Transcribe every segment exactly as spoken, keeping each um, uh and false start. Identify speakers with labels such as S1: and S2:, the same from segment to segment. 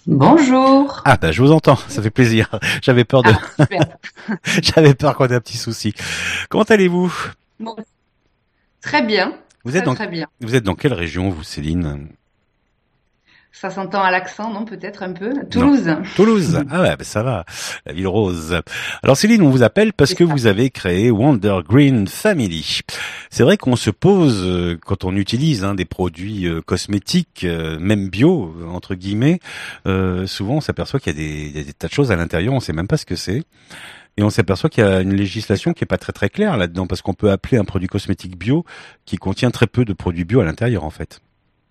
S1: Bonjour.
S2: Ah bah je vous entends, ça fait plaisir. J'avais peur de,
S1: Ah, super.
S2: j'avais peur qu'on ait un petit souci. Comment allez-vous?
S1: Bon, très bien,
S2: Vous êtes
S1: très
S2: dans,
S1: très bien.
S2: vous êtes dans quelle région, vous, Céline?
S1: Ça s'entend à l'accent, non? Peut-être un peu.
S2: Non.
S1: Toulouse.
S2: Toulouse. Ah ouais, bah ça va. La ville rose. Alors Céline, on vous appelle parce
S1: C'est
S2: que
S1: ça.
S2: vous avez créé Wonder Green Family. C'est vrai qu'on se pose euh, quand on utilise hein, des produits euh, cosmétiques, euh, même bio euh, entre guillemets. Euh, souvent, on s'aperçoit qu'il y a des, il y a des tas de choses à l'intérieur. On sait même pas ce que c'est. Et on s'aperçoit qu'il y a une législation qui est pas très très claire là-dedans, parce qu'on peut appeler un produit cosmétique bio qui contient très peu de produits bio à l'intérieur en fait.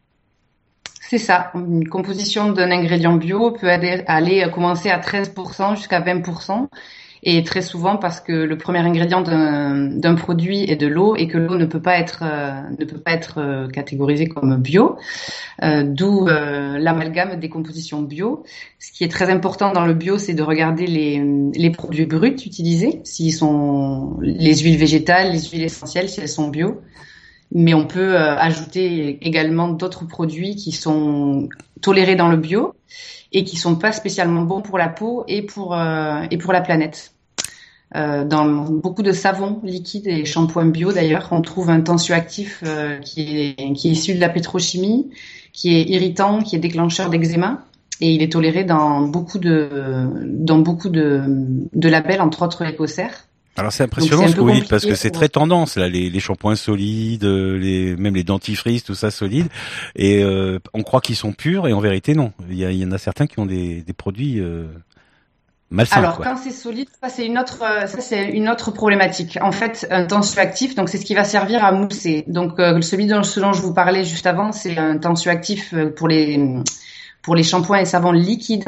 S1: C'est ça. Une composition d'un ingrédient bio peut aller, aller commencer à treize pour cent jusqu'à vingt pour cent. Et très souvent parce que le premier ingrédient d'un d'un produit est de l'eau et que l'eau ne peut pas être euh, ne peut pas être euh, catégorisée comme bio, euh, d'où euh, l'amalgame des compositions bio. Ce qui est très important dans le bio, c'est de regarder les les produits bruts utilisés, s'ils sont les huiles végétales, les huiles essentielles, si elles sont bio. Mais on peut euh, ajouter également d'autres produits qui sont tolérés dans le bio et qui sont pas spécialement bons pour la peau et pour euh, et pour la planète. Euh, dans beaucoup de savons liquides et shampoings bio d'ailleurs, on trouve un tensioactif euh, qui est qui est issu de la pétrochimie, qui est irritant, qui est déclencheur d'eczéma et il est toléré dans beaucoup de dans beaucoup de de labels, entre autres Ecocer.
S2: Alors c'est
S1: Donc c'est
S2: impressionnant
S1: un
S2: ce que
S1: peu
S2: vous dites parce
S1: compliqué
S2: que c'est
S1: pour...
S2: très tendance là, les, les shampoings solides, euh, les même les dentifrices, tout ça solide. Et euh, on croit qu'ils sont purs et en vérité non. Il y, a, il y en a certains qui ont des, des produits euh, malsains
S1: Alors,
S2: quoi.
S1: quand c'est solide, ça c'est une autre, euh, ça c'est une autre problématique. En fait, un tensioactif, donc c'est ce qui va servir à mousser. Donc, euh, celui dont, ce dont je vous parlais juste avant, c'est un tensioactif euh, pour les pour les shampoings et savons liquides.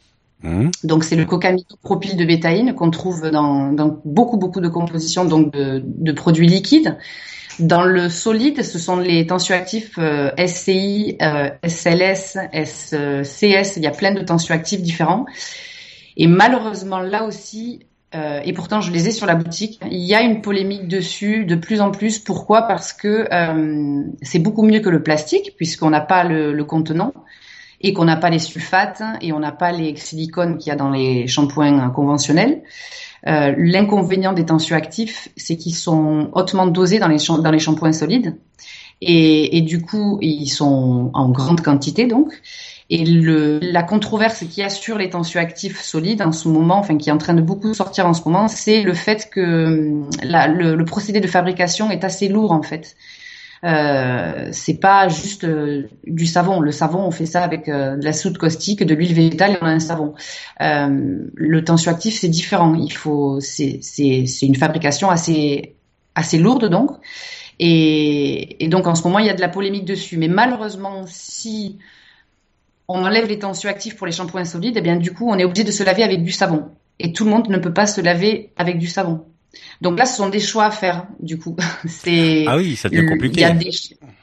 S2: Mmh.
S1: Donc, c'est le cocamidopropyl de bétaïne qu'on trouve dans, dans beaucoup beaucoup de compositions donc de, de produits liquides. Dans le solide, ce sont les tensioactifs euh, S C I, euh, S L S, S C S. Il y a plein de tensioactifs différents. Et malheureusement, là aussi, euh, et pourtant je les ai sur la boutique, il y a une polémique dessus de plus en plus. Pourquoi ? Parce que euh, c'est beaucoup mieux que le plastique, puisqu'on n'a pas le, le contenant, et qu'on n'a pas les sulfates, et on n'a pas les silicones qu'il y a dans les shampoings conventionnels. Euh, l'inconvénient des tensioactifs, c'est qu'ils sont hautement dosés dans les, dans les shampoings solides, et, et du coup, ils sont en grande quantité, donc. Et le, la controverse qu'il y a sur les tensioactifs solides en ce moment, enfin qui est en train de beaucoup sortir en ce moment, c'est le fait que la, le, le procédé de fabrication est assez lourd en fait. Euh, c'est pas juste euh, du savon. Le savon, on fait ça avec euh, de la soude caustique, de l'huile végétale et on a un savon. Euh, le tensioactif, c'est différent. Il faut, c'est, c'est, c'est une fabrication assez, assez lourde donc. Et, et donc en ce moment, il y a de la polémique dessus. Mais malheureusement, si on enlève les tensioactifs pour les shampoings solides, et bien du coup, on est obligé de se laver avec du savon. Et tout le monde ne peut pas se laver avec du savon. Donc là, ce sont des choix à faire, du coup. C'est,
S2: Ah oui, ça devient
S1: il y a
S2: compliqué.
S1: des,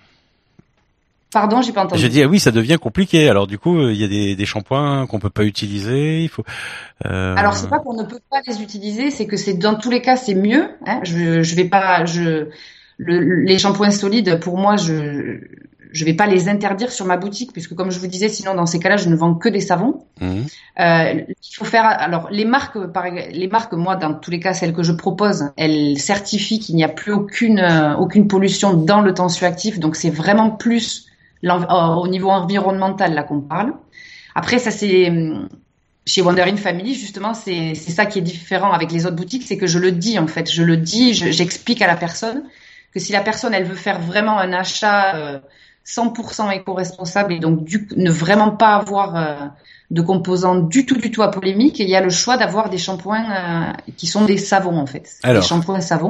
S1: pardon, j'ai pas
S2: J'ai
S1: entendu.
S2: dit ah oui, ça devient compliqué. Alors du coup, euh, il y a des, des shampoings qu'on peut pas utiliser. Il faut.
S1: Alors
S2: Euh...
S1: c'est pas qu'on ne peut pas les utiliser, c'est que c'est dans tous les cas c'est mieux. Hein. Je, je vais pas, je, le, les shampoings solides, pour moi, je, je vais pas les interdire sur ma boutique, puisque comme je vous disais, sinon dans ces cas-là, je ne vends que des savons.
S2: Mmh.
S1: Euh, il faut faire. Alors les marques, par, les marques, moi, dans tous les cas, celles que je propose, elles certifient qu'il n'y a plus aucune, euh, aucune pollution dans le tensioactif. Donc c'est vraiment plus au niveau environnemental là qu'on parle. Après, ça c'est chez Wonder in Family, justement, c'est, c'est ça qui est différent avec les autres boutiques, c'est que je le dis en fait, je le dis, je, j'explique à la personne que si la personne elle veut faire vraiment un achat euh, cent pour cent éco-responsable et donc du, ne vraiment pas avoir euh, de composants du tout du tout à polémique, il y a le choix d'avoir des shampoings euh, qui sont des savons en fait, des
S2: Alors,
S1: shampoings savons.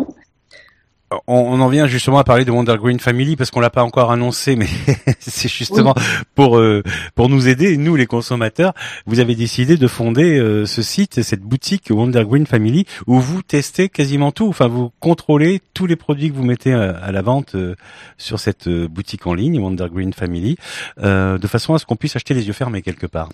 S2: on, on en vient justement à parler de Wonder Green Family parce qu'on l'a pas encore annoncé, mais c'est justement
S1: Oui.
S2: pour euh, pour nous aider, nous les consommateurs. Vous avez décidé de fonder euh, ce site, cette boutique Wonder Green Family, où vous testez quasiment tout. Enfin, vous contrôlez tous les produits que vous mettez à, à la vente euh, sur cette euh, boutique en ligne Wonder Green Family, euh, de façon à ce qu'on puisse acheter les yeux fermés quelque part.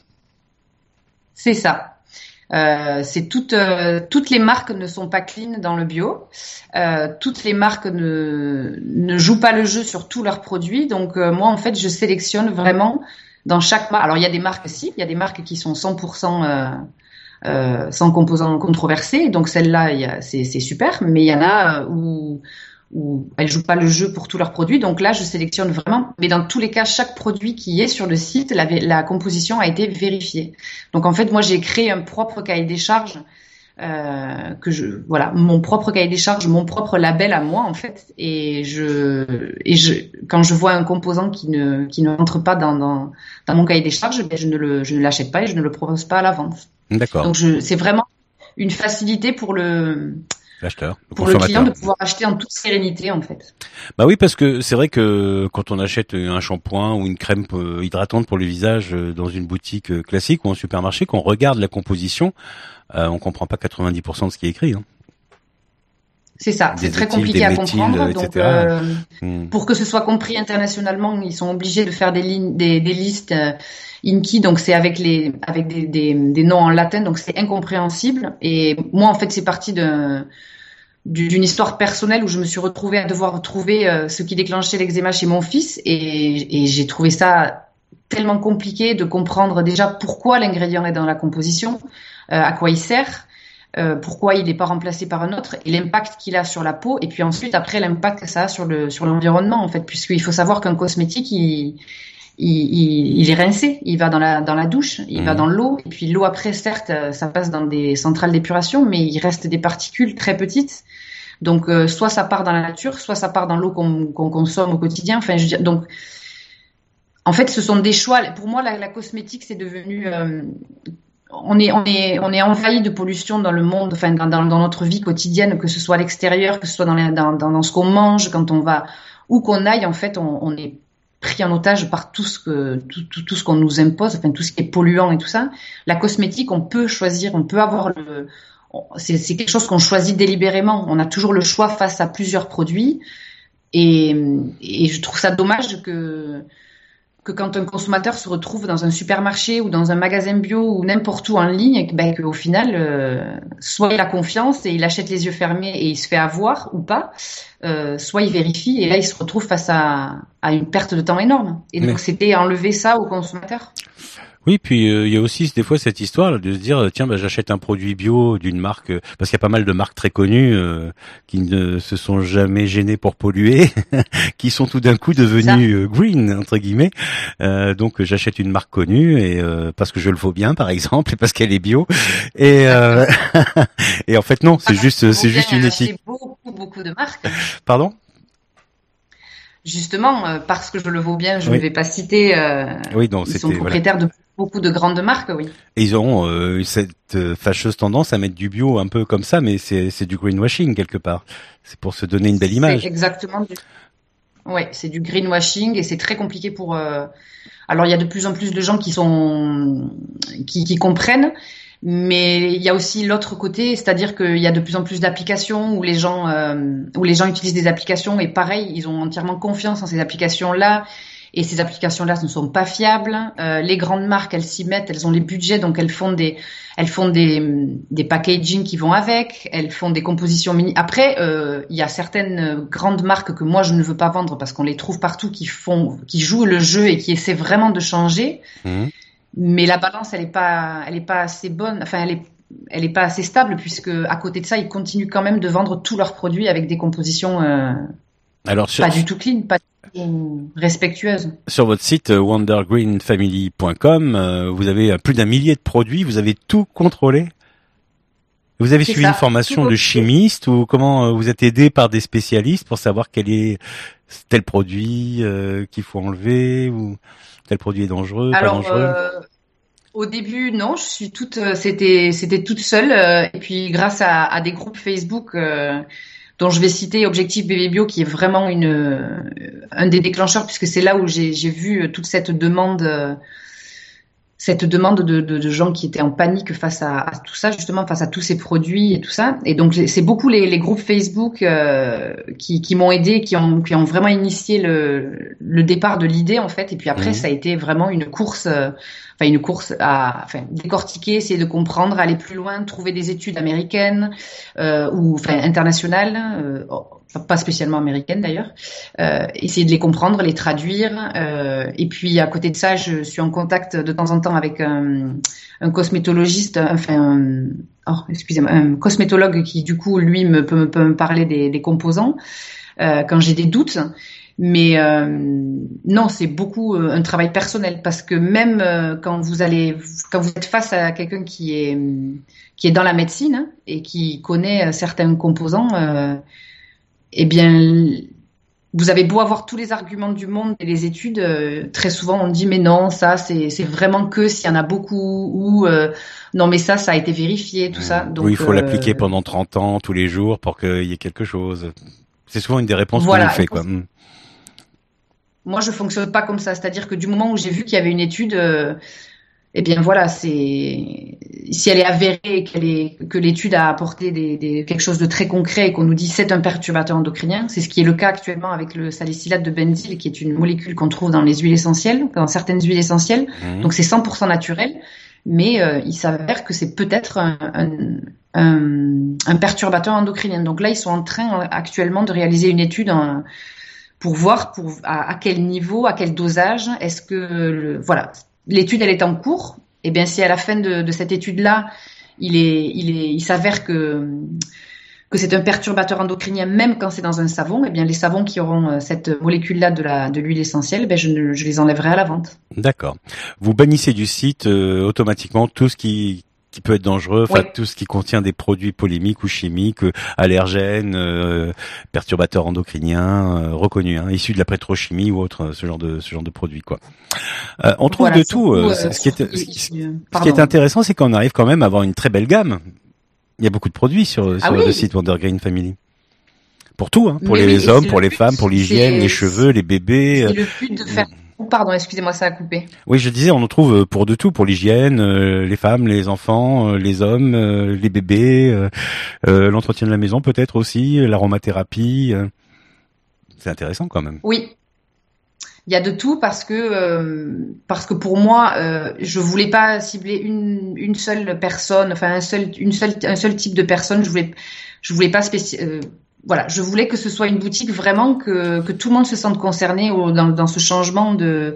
S1: C'est ça. Euh, c'est toutes euh, toutes les marques ne sont pas clean dans le bio. Euh, toutes les marques ne ne jouent pas le jeu sur tous leurs produits. Donc euh, moi en fait je sélectionne vraiment dans chaque marque. Alors il y a des marques si, il y a des marques qui sont cent pour cent euh, euh, sans composants controversés, donc celle-là il y a, c'est, c'est super, mais il y en a où où elles jouent pas le jeu pour tous leurs produits. Donc là, je sélectionne vraiment. Mais dans tous les cas, chaque produit qui est sur le site, la, la composition a été vérifiée. Donc en fait, moi, j'ai créé un propre cahier des charges, euh, que je, voilà, mon propre cahier des charges, mon propre label à moi en fait. Et je, et je, quand je vois un composant qui ne, qui ne rentre pas dans, dans, dans mon cahier des charges, ben je ne le, je ne l'achète pas et je ne le propose pas à la vente.
S2: D'accord.
S1: Donc je, c'est vraiment une facilité pour le
S2: L'acheteur, le
S1: pour le client de pouvoir acheter en toute sérénité en fait.
S2: Bah oui, parce que c'est vrai que quand on achète un shampoing ou une crème hydratante pour le visage dans une boutique classique ou en supermarché, qu'on regarde la composition, euh, on comprend pas quatre-vingt-dix pour cent de ce qui est écrit. Hein.
S1: C'est ça, des c'est très compliqué à comprendre. Donc, euh,
S2: hmm.
S1: pour que ce soit compris internationalement, ils sont obligés de faire des lignes, des, des listes euh, INCI, donc c'est avec les, avec des, des, des noms en latin, donc c'est incompréhensible. Et moi, en fait, c'est parti de d'une histoire personnelle où je me suis retrouvée à devoir trouver euh, ce qui déclenchait l'eczéma chez mon fils et, et j'ai trouvé ça tellement compliqué de comprendre déjà pourquoi l'ingrédient est dans la composition, euh, à quoi il sert, euh, pourquoi il n'est pas remplacé par un autre et l'impact qu'il a sur la peau et puis ensuite après l'impact que ça a sur le sur l'environnement en fait, puisqu'il faut savoir qu'un cosmétique il Il, il, il est rincé, il va dans la dans la douche, il mmh. va dans l'eau, et puis l'eau après, certes, ça passe dans des centrales d'épuration, mais il reste des particules très petites. Donc, euh, soit ça part dans la nature, soit ça part dans l'eau qu'on, qu'on consomme au quotidien. Enfin, je veux dire, donc, en fait, ce sont des choix. Pour moi, la, la cosmétique, c'est devenu, euh, on est on est on est envahi de pollution dans le monde, enfin dans, dans notre vie quotidienne, que ce soit à l'extérieur, que ce soit dans les, dans, dans dans ce qu'on mange, quand on va où qu'on aille, en fait, on, on est pris en otage par tout ce que tout, tout, tout ce qu'on nous impose, enfin tout ce qui est polluant et tout ça. La cosmétique, on peut choisir, on peut avoir le, c'est, c'est quelque chose qu'on choisit délibérément. On a toujours le choix face à plusieurs produits, et, et je trouve ça dommage que que quand un consommateur se retrouve dans un supermarché ou dans un magasin bio ou n'importe où en ligne, ben qu'au final, euh, soit il a confiance et il achète les yeux fermés et il se fait avoir ou pas, euh, soit il vérifie et là il se retrouve face à, à une perte de temps énorme. Et donc Mais... c'était enlever ça au consommateur.
S2: Oui, puis il euh, y a aussi des fois cette histoire là, de se dire tiens bah, j'achète un produit bio d'une marque euh, parce qu'il y a pas mal de marques très connues euh, qui ne se sont jamais gênées pour polluer, qui sont tout d'un coup devenues euh, green entre guillemets. Euh, donc j'achète une marque connue et euh, parce que je le vaux bien par exemple et parce qu'elle est bio et euh, et en fait non, c'est ah, juste c'est juste une éthique.
S1: Beaucoup beaucoup de marques.
S2: Pardon?
S1: Justement, euh, parce que je le vaux bien, je oui. ne vais pas citer. Euh,
S2: oui, non,
S1: ils sont propriétaires voilà. de beaucoup de grandes marques, oui.
S2: Et ils ont euh, cette fâcheuse tendance à mettre du bio un peu comme ça, mais c'est, c'est du greenwashing quelque part. C'est pour se donner une belle image.
S1: C'est exactement. Du... Oui, c'est du greenwashing et c'est très compliqué pour. Euh... Alors, il y a de plus en plus de gens qui sont qui, qui comprennent. Mais il y a aussi l'autre côté, c'est-à-dire qu'il y a de plus en plus d'applications où les gens euh, où les gens utilisent des applications et pareil, ils ont entièrement confiance en ces applications-là et ces applications-là ne sont pas fiables. Euh, les grandes marques, elles s'y mettent, elles ont les budgets, donc elles font des elles font des des packaging qui vont avec, elles font des compositions mini. Après, euh, il y a certaines grandes marques que moi je ne veux pas vendre parce qu'on les trouve partout qui font qui jouent le jeu et qui essaient vraiment de changer. Mmh. Mais la balance, elle est pas, elle est pas assez bonne. Enfin, elle est, elle est pas assez stable puisque à côté de ça, ils continuent quand même de vendre tous leurs produits avec des compositions euh, Alors, sur... pas du tout clean, pas du tout respectueuses.
S2: Sur votre site wonder green family point com, euh, vous avez plus d'un millier de produits. Vous avez tout contrôlé. Vous avez C'est suivi ça, une formation de chimiste ou comment vous êtes aidé par des spécialistes pour savoir quel est tel produit euh, qu'il faut enlever ou tel produit est dangereux,
S1: Alors,
S2: pas dangereux.
S1: Euh, au début, non, je suis toute, c'était, c'était toute seule. Euh, et puis, grâce à, à des groupes Facebook euh, dont je vais citer Objectif Bébé Bio, qui est vraiment une, euh, un des déclencheurs, puisque c'est là où j'ai, j'ai vu toute cette demande. Euh, cette demande de, de, de gens qui étaient en panique face à, à tout ça, justement face à tous ces produits et tout ça. Et donc c'est beaucoup les, les groupes Facebook euh, qui, qui m'ont aidé, qui ont, qui ont vraiment initié le, le départ de l'idée en fait. Et puis après, mmh. ça a été vraiment une course, euh, enfin une course à, enfin décortiquer, essayer de comprendre, aller plus loin, trouver des études américaines euh, ou enfin internationales. Euh, pas spécialement américaine d'ailleurs, euh, essayer de les comprendre, les traduire. Euh, et puis à côté de ça, je suis en contact de temps en temps avec un, un cosmétologiste, enfin, un, oh, excusez-moi, un cosmétologue qui du coup lui me peut, peut me parler des, des composants euh, quand j'ai des doutes. Mais euh, non, c'est beaucoup euh, un travail personnel parce que même euh, quand vous allez, quand vous êtes face à quelqu'un qui est qui est dans la médecine hein, et qui connaît certains composants. Euh, Eh bien, vous avez beau avoir tous les arguments du monde et les études, euh, très souvent on dit mais non, ça c'est c'est vraiment que s'il y en a beaucoup ou euh, non mais ça ça a été vérifié tout mmh. ça. Donc
S2: oui, il faut euh, l'appliquer pendant trente ans tous les jours pour qu'il y ait quelque chose. C'est souvent une des réponses voilà, qu'on nous fait quoi. Mmh.
S1: Moi je fonctionne pas comme ça, c'est-à-dire que du moment où j'ai vu qu'il y avait une étude euh, eh bien voilà, c'est si elle est avérée, qu'elle est que l'étude a apporté des, des quelque chose de très concret et qu'on nous dit c'est un perturbateur endocrinien, c'est ce qui est le cas actuellement avec le salicylate de benzyle qui est une molécule qu'on trouve dans les huiles essentielles, dans certaines huiles essentielles. Mmh. Donc c'est cent pour cent naturel, mais euh, il s'avère que c'est peut-être un, un, un, un perturbateur endocrinien. Donc là ils sont en train actuellement de réaliser une étude en, pour voir pour à, à quel niveau, à quel dosage est-ce que le, voilà. L'étude, elle est en cours. Et bien, si à la fin de, de cette étude-là, il est, il est, il s'avère que que c'est un perturbateur endocrinien, même quand c'est dans un savon, et bien les savons qui auront cette molécule-là de la de l'huile essentielle, ben je, je les enlèverai à la vente.
S2: D'accord. Vous bannissez du site euh, automatiquement tout ce qui qui peut être dangereux, enfin oui. tout ce qui contient des produits polémiques ou chimiques, euh, allergènes, euh, perturbateurs endocriniens euh, reconnus, hein, issus de la pétrochimie ou autre, ce genre de ce genre de produits quoi. Euh, on trouve voilà, de tout. Euh, euh, ce, qui est, ce, qui, ce qui est intéressant, c'est qu'on arrive quand même à avoir une très belle gamme. Il y a beaucoup de produits sur, sur ah oui. le site Wondergreen Family. Pour tout, hein, pour Mais les oui, hommes, pour les but, femmes, pour l'hygiène, les cheveux, les bébés.
S1: C'est le but de faire. Pardon, excusez-moi, ça a coupé.
S2: Oui, je disais, on en trouve pour de tout, pour l'hygiène, euh, les femmes, les enfants, euh, les hommes, euh, les bébés, euh, euh, l'entretien de la maison peut-être aussi, l'aromathérapie. Euh. C'est intéressant quand même.
S1: Oui. Il y a de tout parce que euh, parce que pour moi, euh, je voulais pas cibler une une seule personne, enfin un seul une seule un seul type de personne. Je voulais je voulais pas spéci- euh, voilà, je voulais que ce soit une boutique vraiment que que tout le monde se sente concerné au, dans dans ce changement de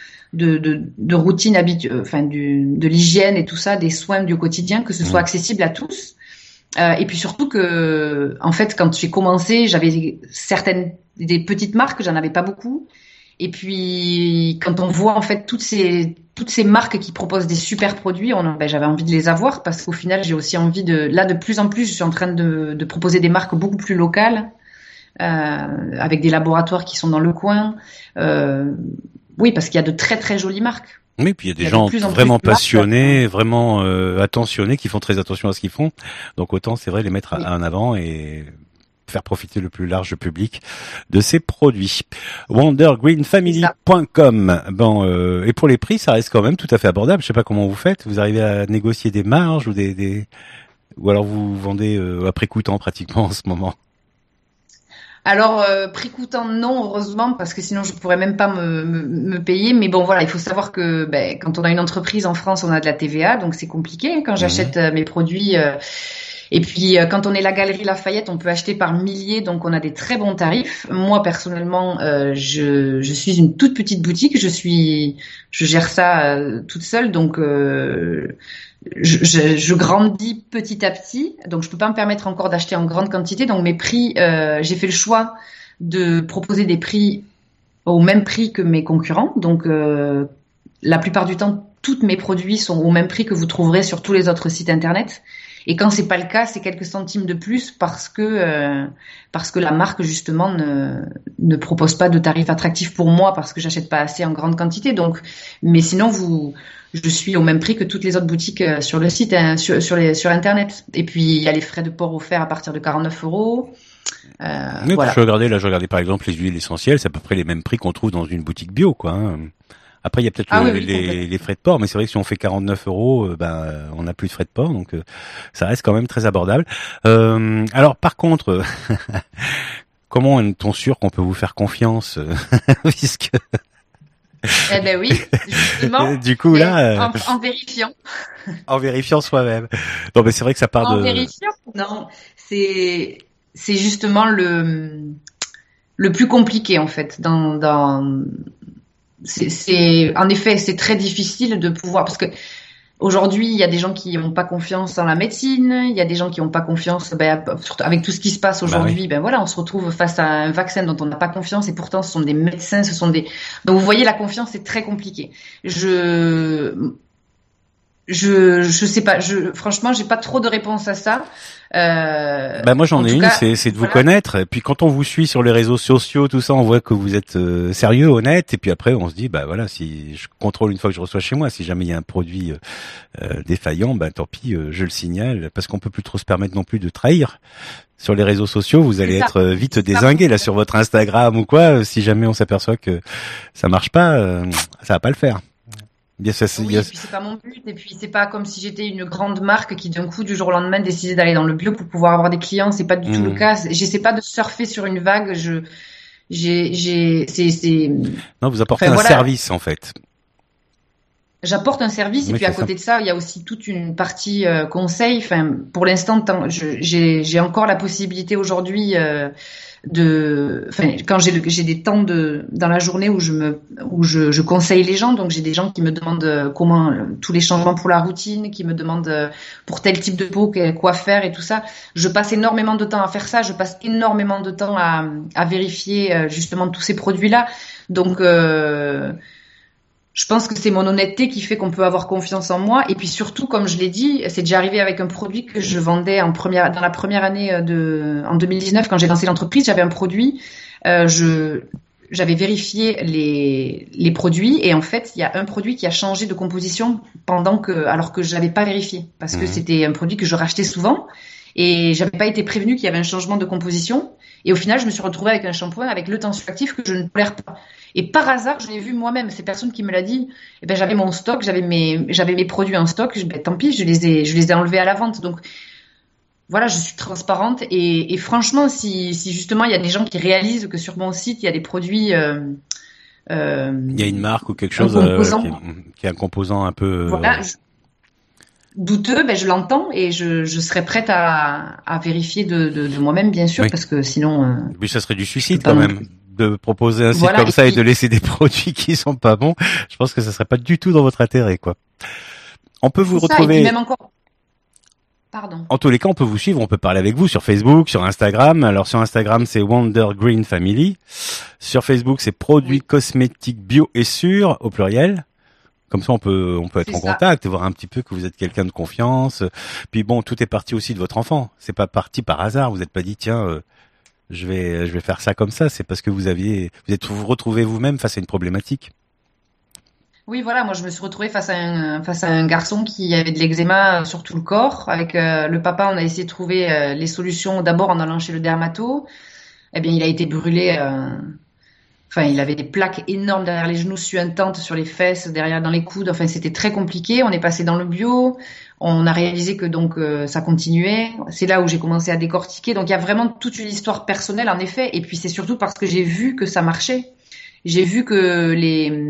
S1: de de, de routine habituelle, enfin du de l'hygiène et tout ça, des soins du quotidien, que ce soit accessible à tous. Euh, et puis surtout que en fait, quand j'ai commencé, j'avais certaines des petites marques, j'en avais pas beaucoup. Et puis, quand on voit en fait toutes ces toutes ces marques qui proposent des super produits, on, ben, j'avais envie de les avoir parce qu'au final, j'ai aussi envie de là de plus en plus, je suis en train de, de proposer des marques beaucoup plus locales euh, avec des laboratoires qui sont dans le coin. Euh, oui, parce qu'il y a de très très jolies marques.
S2: Oui, puis il y a des il y a gens de vraiment passionnés, marques, vraiment euh, attentionnés, qui font très attention à ce qu'ils font. Donc autant, c'est vrai, les mettre oui. en avant et faire profiter le plus large public de ces produits. wondergreen family point com. Bon, euh, et pour les prix, ça reste quand même tout à fait abordable. Je sais pas comment vous faites. Vous arrivez à négocier des marges ou des, des... ou alors vous vendez euh, à prix coûtant pratiquement en ce moment.
S1: Alors, euh, prix coûtant, non, heureusement, parce que sinon je pourrais même pas me, me, me payer. Mais bon, voilà, il faut savoir que ben, quand on a une entreprise en France, on a de la T V A, donc c'est compliqué. Quand j'achète mmh. mes produits... Euh, Et puis, euh, quand on est la Galerie Lafayette, on peut acheter par milliers, donc on a des très bons tarifs. Moi, personnellement, euh, je, je suis une toute petite boutique, je suis, je gère ça euh, toute seule, donc euh, je, je, je grandis petit à petit, donc je peux pas me permettre encore d'acheter en grande quantité. Donc mes prix, euh, j'ai fait le choix de proposer des prix au même prix que mes concurrents. Donc euh, la plupart du temps, tous mes produits sont au même prix que vous trouverez sur tous les autres sites internet. Et quand c'est pas le cas, c'est quelques centimes de plus parce que euh, parce que la marque justement ne ne propose pas de tarifs attractifs pour moi parce que j'achète pas assez en grande quantité. Donc, mais sinon vous, je suis au même prix que toutes les autres boutiques sur le site, hein, sur sur les sur internet. Et puis il y a les frais de port offerts à partir de quarante-neuf euros.
S2: Euh, oui, voilà. Je regardais là, je regardais par exemple les huiles essentielles, c'est à peu près les mêmes prix qu'on trouve dans une boutique bio, quoi. Hein. Après, il y a peut-être
S1: ah,
S2: le,
S1: oui, oui,
S2: les, les frais de port, mais c'est vrai que si on fait quarante-neuf euros, euh, ben euh, on n'a plus de frais de port, donc euh, ça reste quand même très abordable. Euh, alors, par contre, comment est-on sûr qu'on peut vous faire confiance, puisque
S1: eh ben oui, justement.
S2: du coup là,
S1: en, en vérifiant.
S2: En vérifiant soi-même. Non, mais c'est vrai que ça part
S1: En
S2: de.
S1: vérifiant. Non, c'est c'est justement le le plus compliqué en fait. Dans dans c'est, c'est en effet c'est très difficile de pouvoir parce que aujourd'hui, il y a des gens qui n'ont pas confiance dans la médecine, il y a des gens qui n'ont pas confiance, ben, surtout avec tout ce qui se passe aujourd'hui, bah oui. ben voilà, on se retrouve face à un vaccin dont on n'a pas confiance et pourtant ce sont des médecins, ce sont des. Donc vous voyez, la confiance c'est très compliqué. Je, je, je sais pas, je, franchement, j'ai pas trop de réponse à ça. Euh,
S2: bah moi j'en ai une,
S1: cas,
S2: c'est, c'est de
S1: voilà.
S2: vous connaître. Et puis quand on vous suit sur les réseaux sociaux, tout ça, on voit que vous êtes euh, sérieux, honnête. Et puis après, on se dit, bah voilà, si je contrôle une fois que je reçois chez moi, si jamais il y a un produit euh, défaillant, bah tant pis, euh, je le signale, parce qu'on peut plus trop se permettre non plus de trahir. Sur les réseaux sociaux, vous allez être vite dézingué là sur votre Instagram ou quoi. Si jamais on s'aperçoit que ça marche pas, euh, ça va pas le faire.
S1: Bien, ça, c'est, oui, et puis c'est pas mon but, et puis c'est pas comme si j'étais une grande marque qui d'un coup du jour au lendemain décidait d'aller dans le bio pour pouvoir avoir des clients, c'est pas du mmh. tout le cas. J'essaie pas de surfer sur une vague, je, j'ai, j'ai, c'est, c'est.
S2: Non, vous apportez enfin, un voilà. service en fait.
S1: J'apporte un service, oui, et puis à côté ça. de ça, il y a aussi toute une partie euh, conseil. Enfin, pour l'instant, je, j'ai, j'ai encore la possibilité aujourd'hui. Euh, de enfin quand j'ai j'ai des temps de dans la journée où je me où je, je conseille les gens, donc j'ai des gens qui me demandent comment tous les changements pour la routine, qui me demandent pour tel type de peau quoi faire et tout ça. Je passe énormément de temps à faire ça, je passe énormément de temps à à vérifier justement tous ces produits là. Donc euh, je pense que c'est mon honnêteté qui fait qu'on peut avoir confiance en moi. Et puis surtout, comme je l'ai dit, c'est déjà arrivé avec un produit que je vendais en première, dans la première année de, en deux mille dix-neuf, quand j'ai lancé l'entreprise, j'avais un produit, euh, je, j'avais vérifié les, les produits et en fait, il y a un produit qui a changé de composition pendant que, alors que je l'avais pas vérifié, parce que mmh. c'était un produit que je rachetais souvent et j'avais pas été prévenue qu'il y avait un changement de composition. Et au final, je me suis retrouvée avec un shampoing avec le tensioactif que je ne tolère pas. Et par hasard, je l'ai vu moi-même. Ces personnes qui me l'a dit, eh ben, j'avais mon stock, j'avais mes, j'avais mes produits en stock. Je, ben, tant pis, je les ai, je les ai enlevés à la vente. Donc, voilà, je suis transparente. Et, et franchement, si, si justement il y a des gens qui réalisent que sur mon site, il y a des produits, euh, euh,
S2: il y a une marque ou quelque chose euh, qui, est, qui est un composant un peu.
S1: Voilà. Je, douteux, ben je l'entends et je, je serais prête à, à vérifier de, de, de moi-même, bien sûr, oui. parce que sinon. Euh,
S2: Mais ça serait du suicide quand même de proposer un site voilà, comme et ça puis... et de laisser des produits qui sont pas bons. Je pense que ça serait pas du tout dans votre intérêt, quoi. On peut vous
S1: C'est
S2: retrouver.
S1: Ça, et puis même encore. Pardon.
S2: En tous les cas, on peut vous suivre, on peut parler avec vous sur Facebook, sur Instagram. Alors sur Instagram, c'est Wonder Green Family. Sur Facebook, c'est Produits oui. Cosmétiques Bio et Sûrs au pluriel. Comme ça, on peut, on peut être c'est en ça. contact, voir un petit peu que vous êtes quelqu'un de confiance. Puis bon, tout est parti aussi de votre enfant. C'est pas parti par hasard. Vous n'êtes pas dit, tiens, euh, je vais, je vais faire ça comme ça. C'est parce que vous aviez, vous êtes vous retrouvez vous-même face à une problématique.
S1: Oui, voilà. Moi, je me suis retrouvée face à un, face à un garçon qui avait de l'eczéma sur tout le corps. Avec euh, le papa, on a essayé de trouver euh, les solutions. D'abord, en allant chez le dermato. Eh bien, il a été brûlé. Euh, Enfin, il avait des plaques énormes derrière les genoux, suintantes sur les fesses, derrière dans les coudes. Enfin, c'était très compliqué. On est passé dans le bio. On a réalisé que donc euh, ça continuait. C'est là où j'ai commencé à décortiquer. Donc, il y a vraiment toute une histoire personnelle, en effet. Et puis, c'est surtout parce que j'ai vu que ça marchait. J'ai vu que les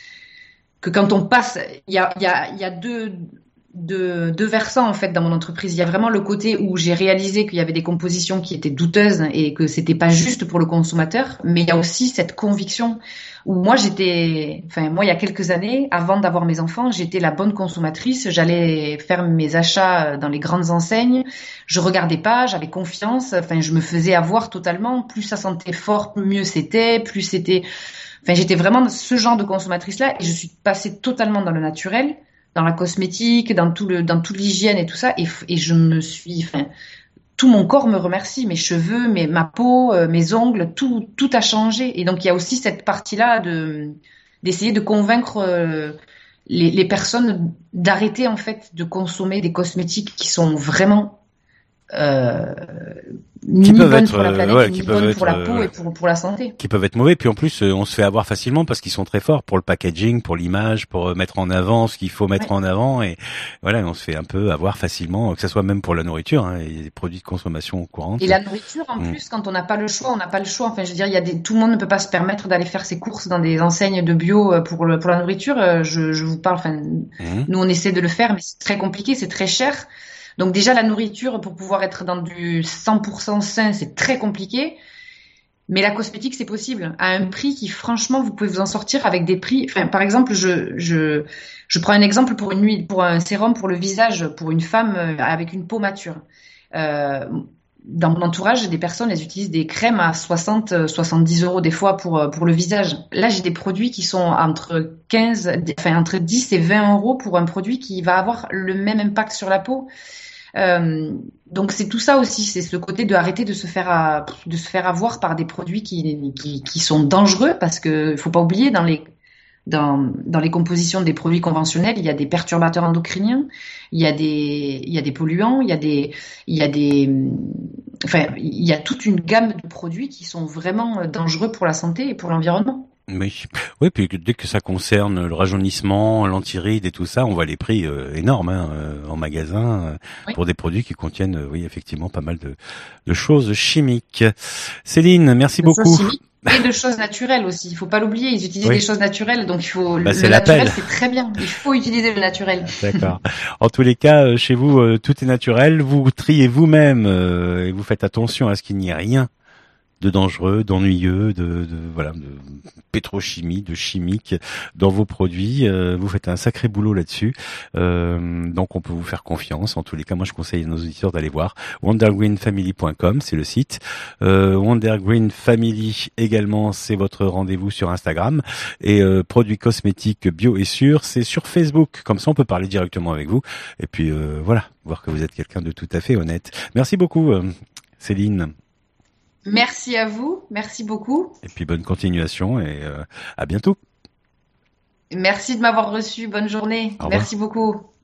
S1: que quand on passe, il y a il y a il y a deux de deux versants en fait dans mon entreprise. Il y a vraiment le côté où j'ai réalisé qu'il y avait des compositions qui étaient douteuses et que c'était pas juste pour le consommateur, mais il y a aussi cette conviction où moi j'étais, enfin moi il y a quelques années, avant d'avoir mes enfants, j'étais la bonne consommatrice, j'allais faire mes achats dans les grandes enseignes, je regardais pas, j'avais confiance, enfin je me faisais avoir totalement, plus ça sentait fort, mieux c'était, plus c'était, enfin j'étais vraiment ce genre de consommatrice là et je suis passée totalement dans le naturel, dans la cosmétique, dans tout le, dans toute l'hygiène et tout ça, et, et je me suis, enfin, tout mon corps me remercie, mes cheveux, mes, ma peau, euh, mes ongles, tout, tout a changé. Et donc il y a aussi cette partie-là de, d'essayer de convaincre euh, les, les personnes d'arrêter en fait de consommer des cosmétiques qui sont vraiment euh,
S2: qui
S1: ni
S2: peuvent
S1: bonnes
S2: être,
S1: pour la planète,
S2: ouais,
S1: ni
S2: qui peuvent
S1: bonnes
S2: être,
S1: pour la peau
S2: euh,
S1: et pour, pour la santé.
S2: qui peuvent être mauvais. Puis en plus, euh, on se fait avoir facilement parce qu'ils sont très forts pour le packaging, pour l'image, pour euh, mettre en avant ce qu'il faut mettre
S1: Ouais.
S2: en avant. Et voilà, on se fait un peu avoir facilement, que ce soit même pour la nourriture. Hein, il y a des produits de consommation
S1: Et
S2: courante.
S1: la nourriture, en
S2: Mm.
S1: plus, quand on n'a pas le choix, on n'a pas le choix. Enfin, je veux dire, il y a des, tout le monde ne peut pas se permettre d'aller faire ses courses dans des enseignes de bio euh, pour le, pour la nourriture. Euh, Je, je vous parle, enfin,
S2: Mm.
S1: nous, on essaie de le faire, mais c'est très compliqué, c'est très cher. Donc déjà, la nourriture, pour pouvoir être dans du cent pour cent sain, c'est très compliqué. Mais la cosmétique, c'est possible, à un prix qui, franchement, vous pouvez vous en sortir avec des prix. Enfin, par exemple, je, je, je prends un exemple pour une huile, pour un sérum pour le visage, pour une femme euh, avec une peau mature. Euh, dans mon entourage, des personnes, elles utilisent des crèmes à soixante, soixante-dix euros des fois pour, euh, pour le visage. Là, j'ai des produits qui sont entre quinze, enfin, entre dix et vingt euros pour un produit qui va avoir le même impact sur la peau. Euh, donc c'est tout ça aussi, c'est ce côté de arrêter de se faire à, de se faire avoir par des produits qui, qui, qui sont dangereux, parce que faut pas oublier, dans les dans, dans les compositions des produits conventionnels, il y a des perturbateurs endocriniens, il y a des il y a des polluants, il y a des il y a des enfin il y a toute une gamme de produits qui sont vraiment dangereux pour la santé et pour l'environnement.
S2: Oui, oui, puis que- dès que ça concerne le rajeunissement, l'anti-rides et tout ça, on voit les prix euh, énormes hein, euh, en magasin euh,
S1: Oui.
S2: pour des produits qui contiennent, euh, oui, effectivement, pas mal de, de choses chimiques. Céline, merci
S1: De choses
S2: beaucoup.
S1: chimiques et de choses naturelles aussi. Il faut pas l'oublier. Ils utilisent
S2: Oui,
S1: des choses naturelles, donc il faut
S2: bah
S1: le
S2: c'est
S1: naturel,
S2: l'appel.
S1: c'est très bien. Il faut utiliser le naturel.
S2: D'accord. En tous les cas, euh, chez vous, euh, tout est naturel. Vous triez vous-même euh, et vous faites attention à ce qu'il n'y ait rien de dangereux, d'ennuyeux, de, de voilà, de pétrochimie, de chimique dans vos produits. Euh, vous faites un sacré boulot là-dessus, euh, donc on peut vous faire confiance. En tous les cas, moi je conseille à nos auditeurs d'aller voir wonder green family point com, c'est le site. Euh, Wonder Green Family également, c'est votre rendez-vous sur Instagram. Et euh, produits cosmétiques bio et sûrs, c'est sur Facebook. Comme ça, on peut parler directement avec vous. Et puis euh, voilà, voir que vous êtes quelqu'un de tout à fait honnête. Merci beaucoup, euh, Céline.
S1: Merci à vous. Merci beaucoup.
S2: Et puis bonne continuation et euh, à bientôt.
S1: Merci de m'avoir reçu. Bonne journée.
S2: Au revoir.
S1: Merci beaucoup.